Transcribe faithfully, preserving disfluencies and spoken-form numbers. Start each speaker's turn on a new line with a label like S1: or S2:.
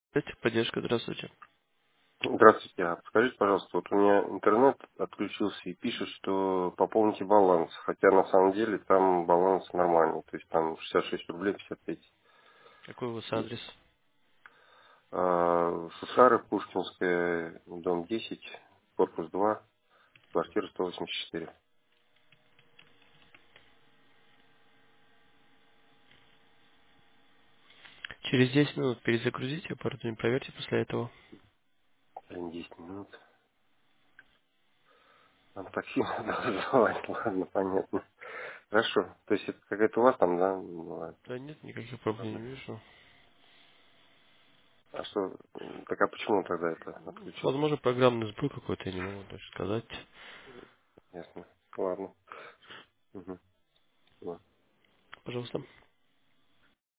S1: Поддержка, здравствуйте.
S2: Здравствуйте. А скажите, пожалуйста, вот у меня интернет отключился и пишет, что пополните баланс, хотя на самом деле там баланс нормальный, то есть там шестьдесят шесть рублей пятьдесят пять.
S1: Какой у вас
S2: И,
S1: адрес?
S2: а, Сусары, Пушкинская, дом десять, корпус два, квартира сто восемьдесят четыре.
S1: Через десять минут перезагрузите аппаратуру, проверьте после этого.
S2: Блин, десять минут. Там такси надо вызывать, ладно, понятно. Хорошо. То есть это какая-то у вас там, да? Ну, ладно.
S1: Да нет, никаких проблем
S2: Ладно.
S1: не вижу.
S2: А что, м, так а почему тогда это отключилось?
S1: Возможно, программный сбой какой-то, я не могу точно сказать.
S2: Ясно. Ладно. Угу.
S1: Пожалуйста.